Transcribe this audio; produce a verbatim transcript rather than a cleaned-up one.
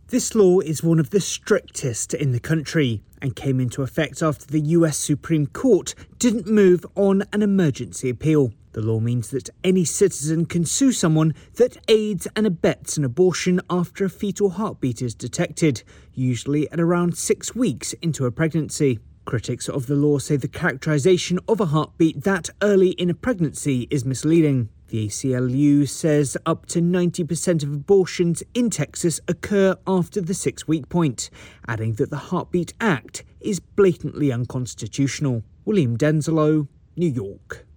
This law is one of the strictest in the country and came into effect after the U S Supreme Court didn't move on an emergency appeal. The law means that any citizen can sue someone that aids and abets an abortion after a fetal heartbeat is detected, usually at around six weeks into a pregnancy. Critics of the law say the characterisation of a heartbeat that early in a pregnancy is misleading. The A C L U says up to ninety percent of abortions in Texas occur after the six-week point, adding that the Heartbeat Act is blatantly unconstitutional. William Denzelo, New York.